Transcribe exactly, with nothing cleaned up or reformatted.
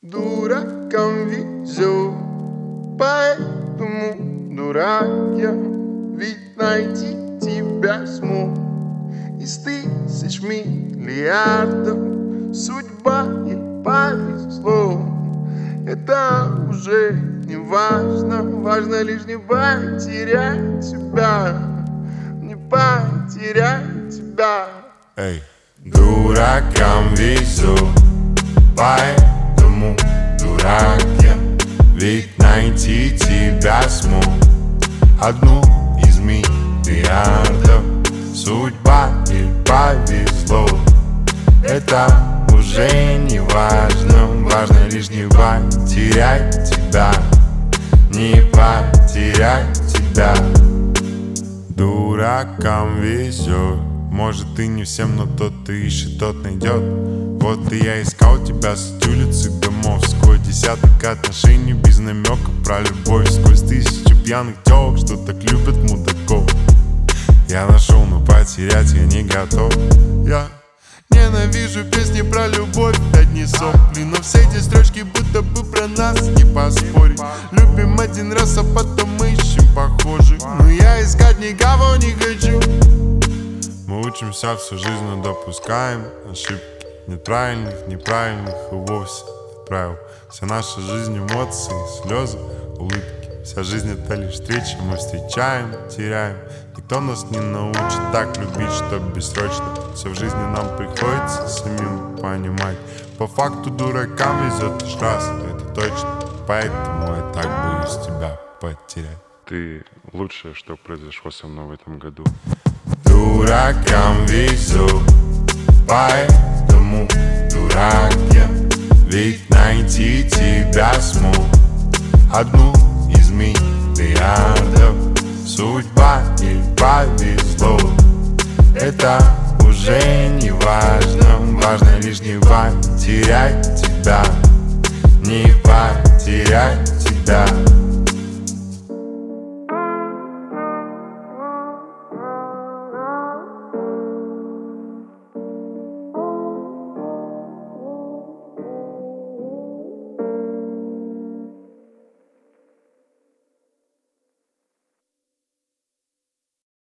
Дуракам везет, поэтому дурак я. Ведь найти тебя смог из тысяч миллиардов. Судьба и повезло, это уже не важно. Важно лишь не потерять тебя, не потерять тебя. Эй, дуракам везет, поэтому дурак я. Ведь найти тебя смог одну из миллиардов. Судьба и повезло, это уже не важно. Важно лишь не потерять тебя, не потерять тебя. Дуракам везет, может и не всем, но тот кто ищет, тот найдет. Вот и я искал тебя с улицы домов, сквозь десяток отношений без намека про любовь, сквозь тысячи пьяных телок, что так любят мудаков. Я нашел, но потерять я не готов. Я ненавижу песни про любовь, одни сопли, но все эти строчки будто бы про нас, не поспорить. Любим один раз, а потом мы ищем похожих, но я искать никого не хочу. Мы учимся всю жизнь, но допускаем ошибки. Нет правильных, неправильных и вовсе нет правил. Вся наша жизнь эмоции, слезы, улыбки. Вся жизнь это лишь встречи, мы встречаем, теряем. Никто нас не научит так любить, что бессрочно. Все в жизни нам приходится самим понимать. По факту дуракам везет лишь раз, это точно. Поэтому я так боюсь тебя потерять. Ты лучшее, что произошло со мной в этом году. Дуракам везет, поэтому дурак я. Ведь найти тебя смог одну из миллиардов. Судьба и повезло, это уже не важно. Важно лишь не потерять тебя, не потерять тебя.